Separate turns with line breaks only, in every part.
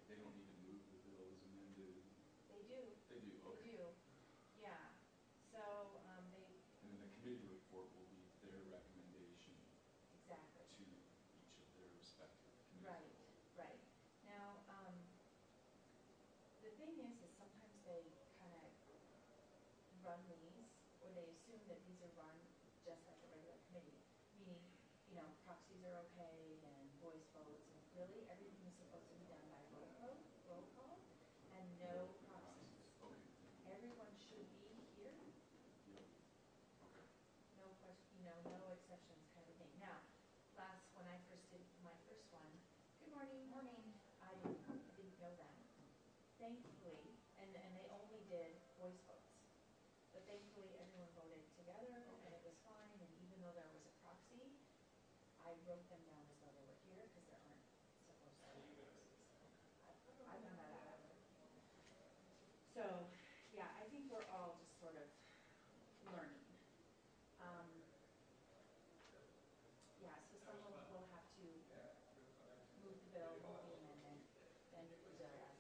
They don't need to move the bill as amended?
They do.
They do, okay.
They do, yeah. So, they.
And then the committee report will be their recommendation
Exactly.
to each of their respective committees.
Right, right. Now, the thing is sometimes they kind of run these, or they assume that these are run just like a regular committee, meaning, you know, proxies are okay and voice votes, and really everything is supposed to be done by roll call, and no proxies.
Okay.
Everyone should be here,
Yep. Okay.
no question, you know, no exceptions kind of thing. Now, when I first did my first one, good morning, I didn't know that. Thankfully, and they only did voice votes. But thankfully, everyone voted together, and it was fine, and even though there was a proxy, I wrote them down as though they were here, because there aren't supposed to be proxies. I found that out after. So, yeah, I think we're all just sort of learning. Yeah, so someone will have to move the bill, move the amendment, then the bill as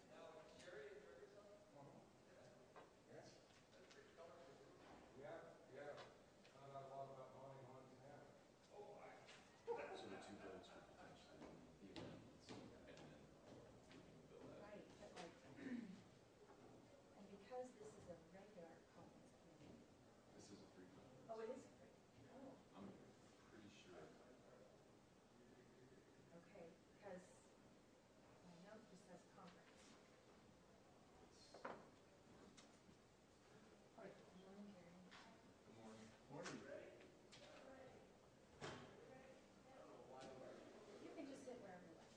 So the two votes would potentially be the amendments and then moving the bill as.
right, but like, and because this is a regular conference committee.
This is a free conference.
Oh, it is a free. Oh,
I'm pretty sure.
okay, because my note just says conference.
It's.
Hi.
Good morning, Karen.
Good morning.
Morning.
You can just sit wherever you like.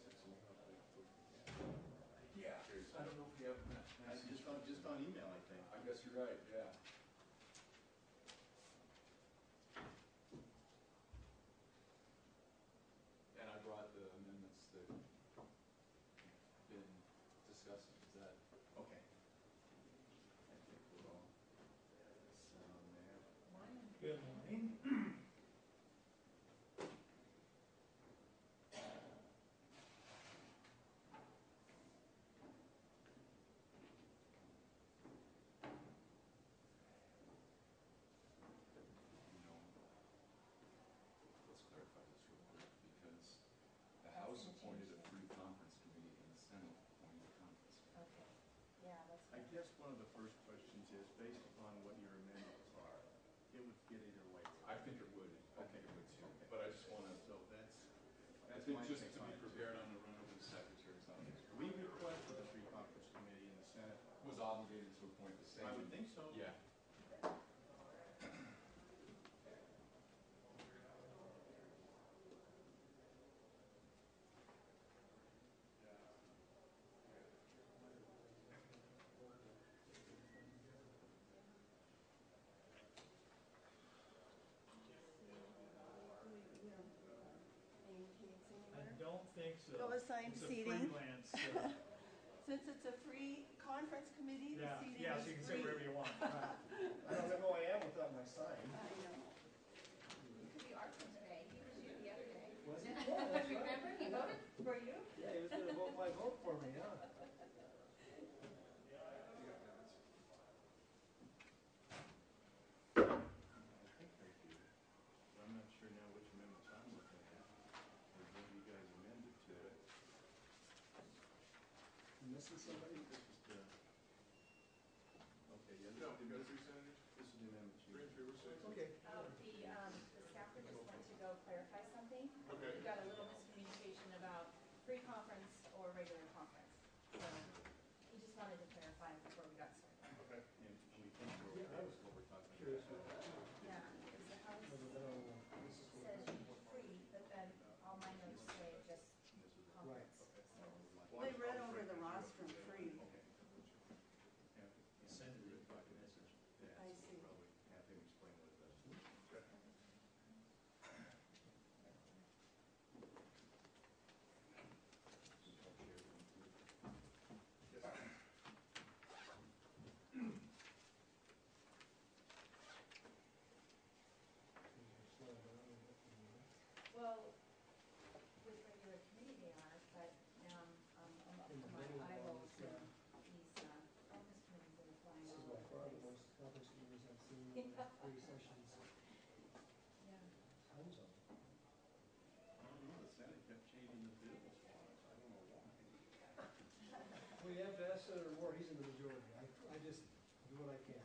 Yeah. I don't know if we have just on email, I think.
I guess you're right, yeah. And I brought the amendments that we've been discussing. Is that
Okay. I think we're all sound there.
Morning.
Good morning.
you know, let's clarify this real quick, because the House appointed a free conference committee and the Senate appointed a conference committee.
Okay, yeah, that's.
I guess one of the first questions is, based upon what your amendments are, it would fit either way.
I think it would. I think it would too.
Okay.
But I just want to.
So that's
I think
my
just
take
to
on
be
it.
prepared, I'm going to run over the secretary's office.
We requested the free conference committee in the Senate.
Was obligated to appoint the same.
I would think so.
Yeah.
I don't think so.
No assigned
It's a
seating.
freelance.
Since it's a free conference committee, the
Yeah,
seating
yeah,
is
so you can
free.
sit wherever you want. Right.
I don't know who I am without my sign.
I know.
You could be Arthur today, he was you the other day.
Was it? Yeah, that's right.
Remember, he voted for you?
Yeah, he was gonna vote my vote for me, huh?
I think they do. But I'm not sure now which amendments I'm looking at. Or what you guys amended to it.
You missing somebody?
This is the. Okay, yeah,
No,
this
you
is
got
the,
three senators?
this is the amendment you.
3 and 3 were 6.
Okay.
Oh, the staffer just went to go clarify something.
Okay.
We got a little miscommunication about free conference or regular conference. So he just wanted to clarify before we got started.
Okay.
And we think we're,
Yeah, I was
what we're talking
curious
about.
about that.
Yeah, because the house
This is what-
says free, but then all my notes say just
This is
conference.
Okay.
So
We read over the rostrum free.
Okay. Yeah.
Send it in by message.
Yeah,
I
so
see.
we'll probably have him explain what it does.
Okay. Yes.
Well, with regular committee they are, but now I'm up to my
Three sessions,
Yeah.
tons of them.
I don't know, the Senate kept changing the bills for us, I don't know why.
Well, you have to ask Senator Moore, he's in the majority. I just do what I can.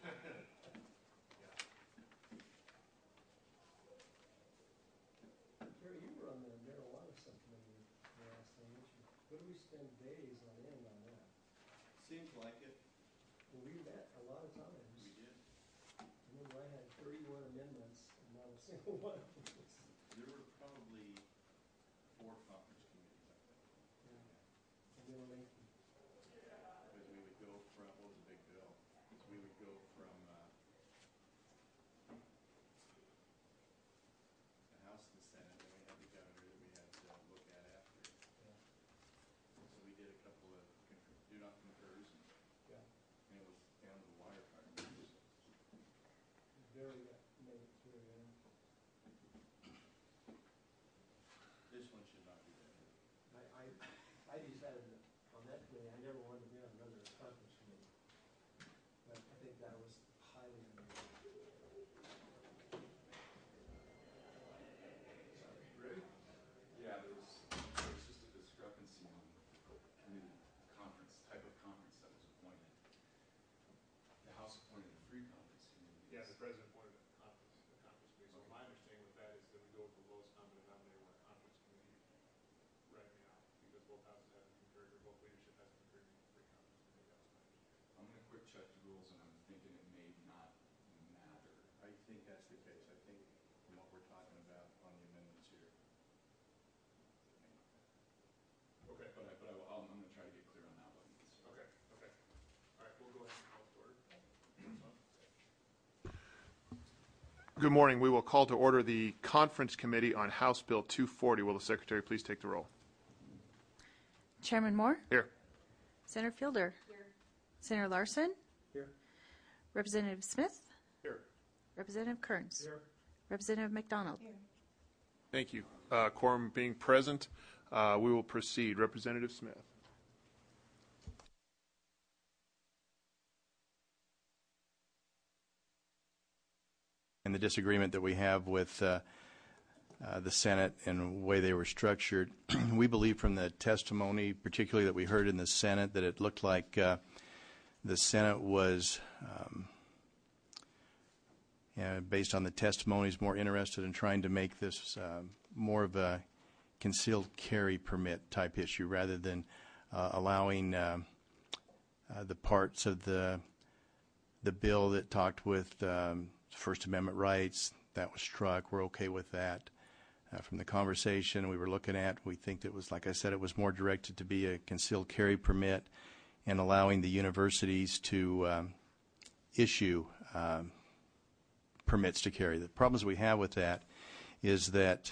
Jerry, you were on the marijuana subcommittee last time, weren't you? What did we spend days on end on that?
Seems like it,
Well, we met a lot of times.
we did.
Remember, I had 31 amendments, and not a single one of them was.
There were probably 4 conference committees, I think.
Yeah. And they were lengthy.
Because we would go from, what was a big bill? Because we would go from the House to the Senate, and we had the governor that we had to look at after.
Yeah.
So we did a couple of do not concurs,
Yeah.
and it was down to the wire, if I remember.
Very, made it through, yeah.
This one should not be there.
I decided that on that committee, I never wanted to be on another conference committee. But I think that was highly unusual.
Ready?
Yeah, there was just a discrepancy on committee conference, type of conference that was appointed. The House appointed a free conference committee.
Yeah, the president appointed a conference committee. So my understanding with that is that we go with the lowest common denominator on a conference committee right now, because both houses have concurred, or both leadership has concurred in the free conference committee. That was my understanding.
I'm gonna quick check the rules, and I'm thinking it may not matter.
I think that's the case. I think from what we're talking about on the amendments here.
Okay,
I'm gonna try to get clear on that one.
okay. All right, we'll go ahead and call to order.
Good morning. We will call to order the Conference Committee on House Bill 240. Will the Secretary please take the roll?
Chairman Moore?
Here.
Senator Fielder?
Here.
Senator Larson?
Here.
Representative Smith?
Here.
Representative Kearns?
Here.
Representative McDonald?
Thank you. Quorum being present, we will proceed. Representative Smith.
And the disagreement that we have with the Senate and the way they were structured, we believe from the testimony, particularly that we heard in the Senate, that it looked like the Senate was, based on the testimonies, more interested in trying to make this more of a concealed carry permit type issue rather than allowing the parts of the bill that talked with First Amendment rights. That was struck. We're okay with that. From the conversation we were looking at, we think that was, like I said, it was more directed to be a concealed carry permit and allowing the universities to issue permits to carry. The problems we have with that is that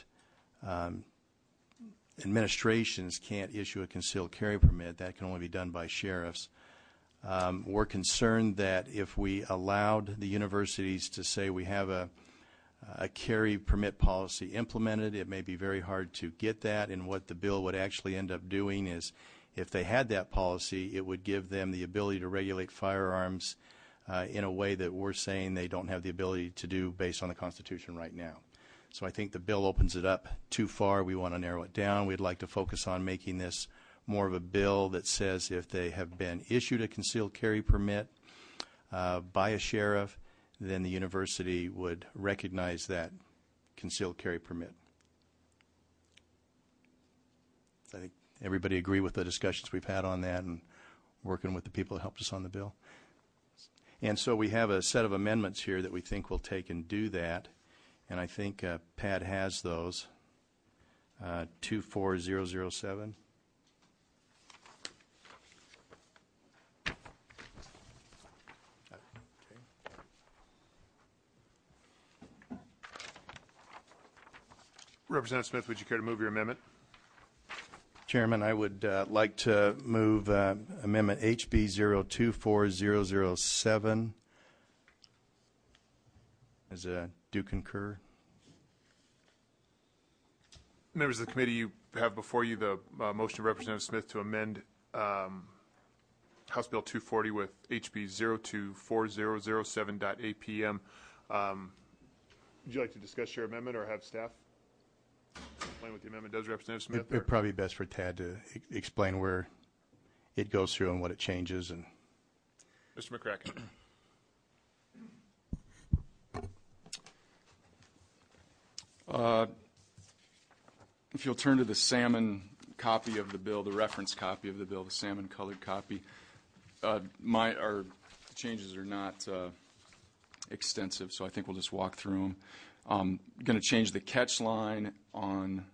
administrations can't issue a concealed carry permit. That can only be done by sheriffs. We're concerned that if we allowed the universities to say we have a carry permit policy implemented, it may be very hard to get that, and what the bill would actually end up doing is if they had that policy, it would give them the ability to regulate firearms in a way that we're saying they don't have the ability to do based on the Constitution right now. So I think the bill opens it up too far. We want to narrow it down. We'd like to focus on making this more of a bill that says if they have been issued a concealed carry permit by a sheriff, then the university would recognize that concealed carry permit. So I think everybody agree with the discussions we've had on that and working with the people that helped us on the bill. And so we have a set of amendments here that we think will take and do that. And I think Pat has those. 24007.
Representative Smith, would you care to move your amendment?
Chairman, I would like to move Amendment HB 024007. Do concur?
Members of the committee, you have before you the motion of Representative Smith to amend House Bill 240 with HB 024007.APM. Would you like to discuss your amendment or have staff explain what the amendment does, Representative Smith?
It'd probably be best for Tad to explain where it goes through and what it changes. And
Mr. McCracken.
If you'll turn to the salmon copy of the bill, the reference copy of the bill, the salmon colored copy, our changes are not extensive, so I think we'll just walk through them. Going to change the catch line on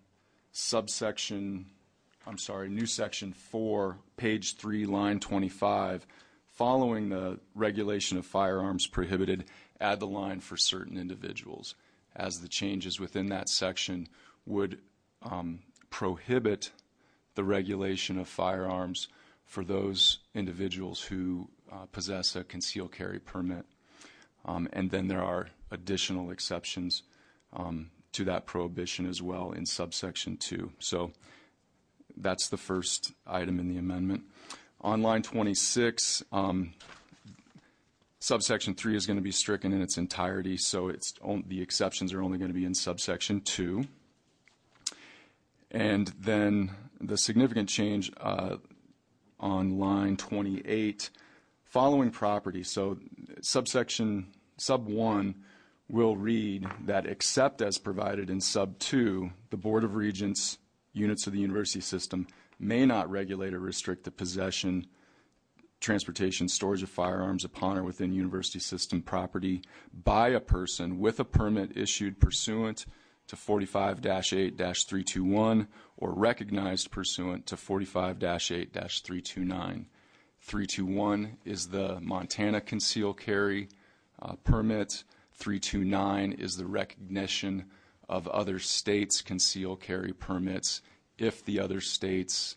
new section 4, page 3, line 25. Following the regulation of firearms prohibited, add the line for certain individuals, as the changes within that section would prohibit the regulation of firearms for those individuals who possess a concealed carry permit. And then there are additional exceptions to that prohibition as well in subsection 2. So that's the first item in the amendment. On line 26, subsection 3 is going to be stricken in its entirety, so the exceptions are only going to be in subsection 2. And then the significant change on line 28, following property. So sub 1 will read that except as provided in sub 2, the Board of Regents, units of the university system, may not regulate or restrict the possession, transportation, storage of firearms upon or within university system property by a person with a permit issued pursuant to 45-8-321 or recognized pursuant to 45-8-329. 321 is the Montana concealed carry permit. 329 is the recognition of other states' concealed carry permits if the other states,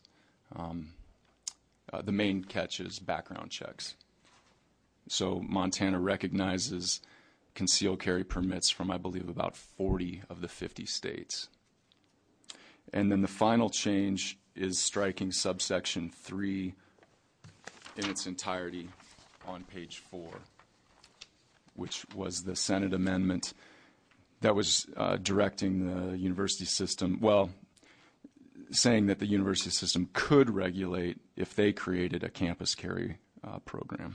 the main catch is background checks. So Montana recognizes concealed carry permits from, I believe, about 40 of the 50 states. And then the final change is striking subsection 3 in its entirety on page 4, which was the Senate amendment that was directing the university system, saying that the university system could regulate if they created a campus carry program.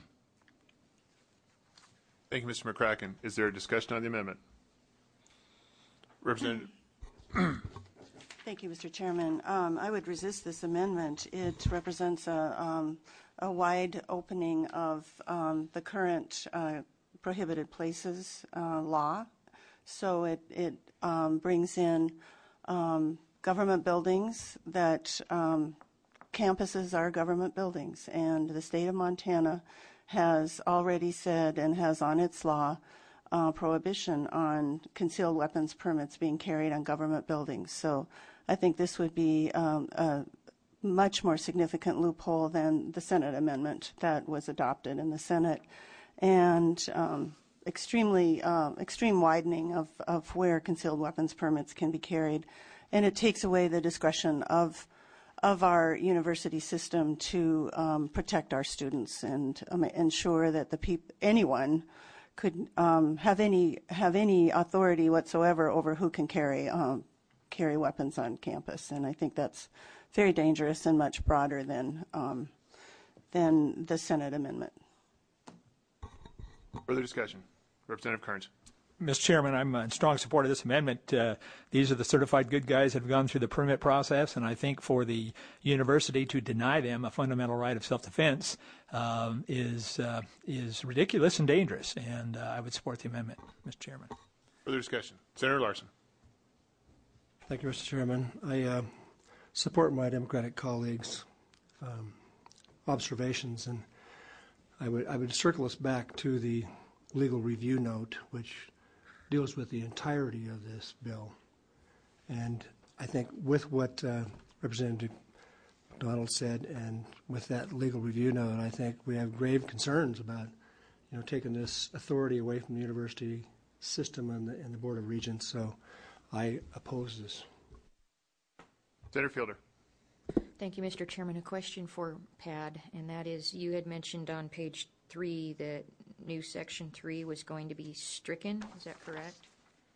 Thank you, Mr. McCracken. Is there a discussion on the amendment? Representative.
Thank you, Mr. Chairman. I would resist this amendment. It represents a wide opening of the current prohibited places law. So it brings in government buildings that campuses are government buildings, and the state of Montana has already said and has on its law prohibition on concealed weapons permits being carried on government buildings. So I think this would be a much more significant loophole than the Senate amendment that was adopted in the Senate, and extreme widening of where concealed weapons permits can be carried. And it takes away the discretion of our university system to protect our students and ensure that anyone could have any authority whatsoever over who can carry weapons on campus. And I think that's very dangerous and much broader than the Senate amendment.
Further discussion. Representative Kearns.
Mr. Chairman, I'm in strong support of this amendment. These are the certified good guys that have gone through the permit process, and I think for the university to deny them a fundamental right of self-defense is ridiculous and dangerous, and I would support the amendment, Mr. Chairman.
Further discussion. Senator Larson.
Thank you, Mr. Chairman. I support my Democratic colleagues' observations, and I would circle us back to the legal review note, which deals with the entirety of this bill. And I think with what Representative McDonald said, and with that legal review note, I think we have grave concerns about, taking this authority away from the university system and the Board of Regents. So I oppose this.
Senator Fielder.
Thank you, Mr. Chairman. A question for PAD, and that is, you had mentioned on page 3 that new section 3 was going to be stricken. Is that correct?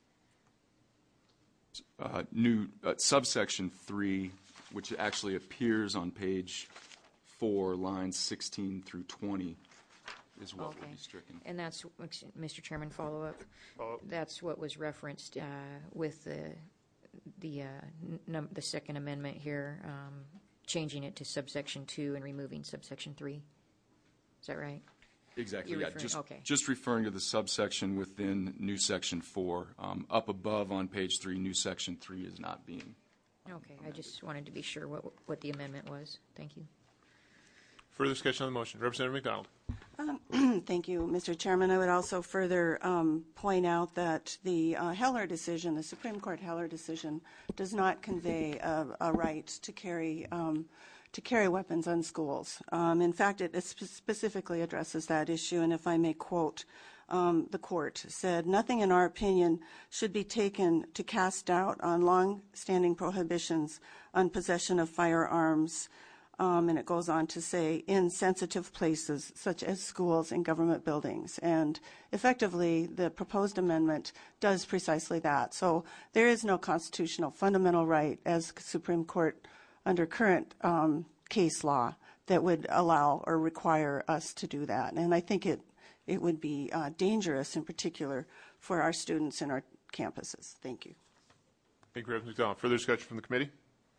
New subsection 3, which actually appears on page 4, lines 16 through 20, is what will be stricken.
And that's, Mr. Chairman, follow-up.
Follow-up.
That's what was referenced with the second amendment here, changing it to subsection 2 and removing subsection 3. Is that right?
Exactly,
You're
yeah.
referring- okay.
Just referring to the subsection within new section 4. Up above on page 3, new section 3 is not being.
Okay, I just wanted to be sure what the amendment was. Thank you.
Further discussion on the motion. Representative McDonald.
Thank you, Mr. Chairman. I would also further point out that the Heller decision, the Supreme Court Heller decision, does not convey a right to carry weapons on schools. In fact, it specifically addresses that issue, and if I may quote, the court said, "Nothing in our opinion should be taken to cast doubt on long-standing prohibitions on possession of firearms," and it goes on to say, "in sensitive places such as schools and government buildings." And effectively, the proposed amendment does precisely that. So there is no constitutional fundamental right, as Supreme Court under current case law, that would allow or require us to do that. And I think it would be dangerous, in particular, for our students in our campuses. Thank you.
Thank you, Representative McDonald. Further discussion from the committee?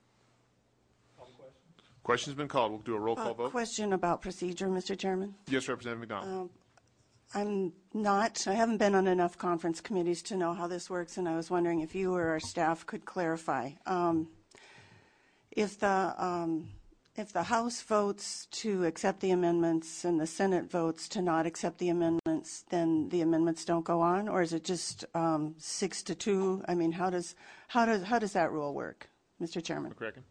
Question's been called. We'll do a roll call vote.
Question about procedure, Mr. Chairman.
Yes, Representative McDonald.
I haven't been on enough conference committees to know how this works, and I was wondering if you or our staff could clarify. If the House votes to accept the amendments and the Senate votes to not accept the amendments, then the amendments don't go on, or is it just 6-2? I mean, how does that rule work, Mr. Chairman?
McCracken.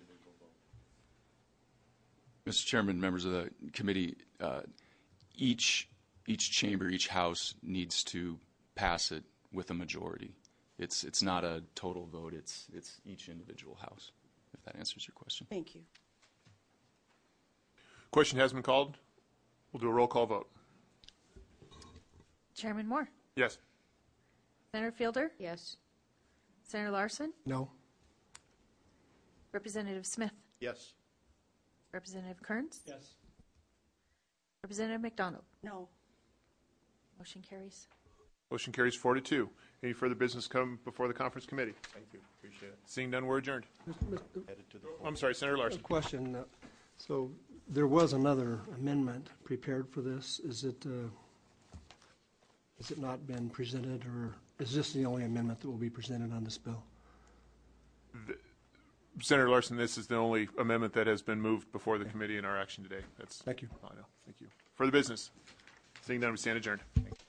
Mr. Chairman, members of the committee, each chamber, each house needs to pass it with a majority. It's not a total vote. It's each individual house, if that answers your question.
Thank you.
Question has been called. We'll do a roll call vote.
Chairman Moore.
Yes.
Senator Fielder.
Yes.
Senator Larson.
No.
Representative Smith.
Yes.
Representative Kearns.
Yes.
Representative McDonald.
No.
Motion carries.
Motion carries 4-2. Any further business come before the conference committee?
Thank you. Appreciate it.
Seeing none, we're adjourned.
Headed to the
I'm sorry, Senator Larson.
Question. So there was another amendment prepared for this. Has it not been presented, or is this the only amendment that will be presented on this bill?
Senator Larson, this is the only amendment that has been moved before the committee in our action today. That's
Thank you.
all I know. Thank you. Further business? Seeing none, we stand adjourned.